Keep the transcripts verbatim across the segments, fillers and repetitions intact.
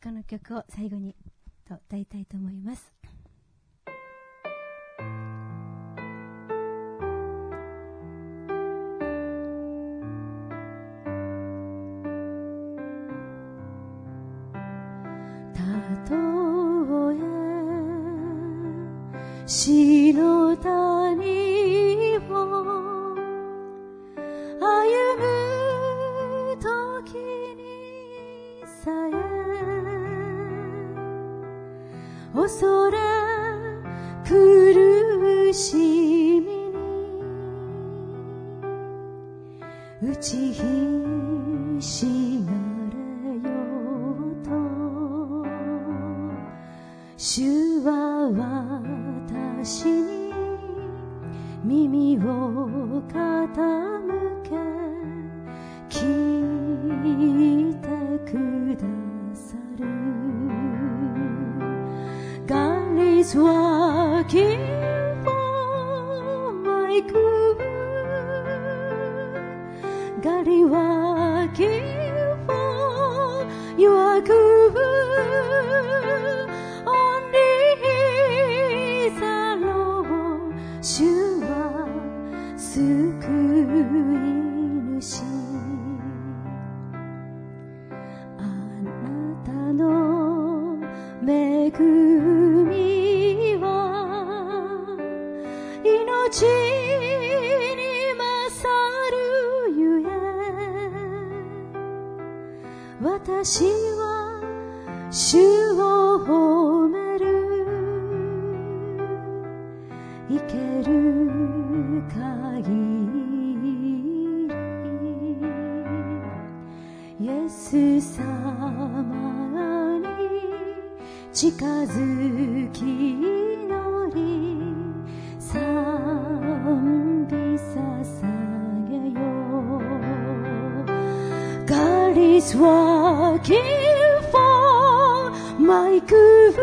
この曲を最後にと歌いたいと思います。たとえ死の谷を歩む時にさえ恐れ苦しみに打ちひしがれようと主は私に耳を傾け聞いてくださる。 God is working for my good. God is working for your good. Only He is alone. 主は救い主。あなたの恵みは命に勝るゆえ、私は主を褒める。生ける限りイエス様に近づき祈り賛美捧げよう。 God is working for my good.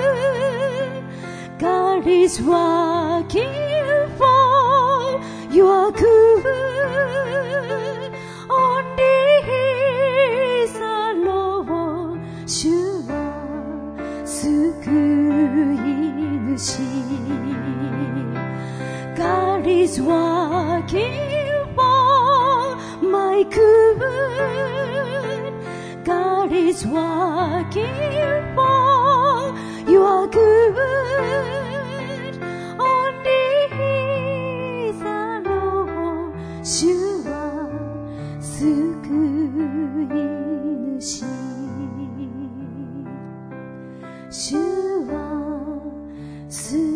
God is working for your good. Only He is alone. 主は救い主。 God is working for my good. God is working for your good. Only He is alone. 主は救い主。主は救い主。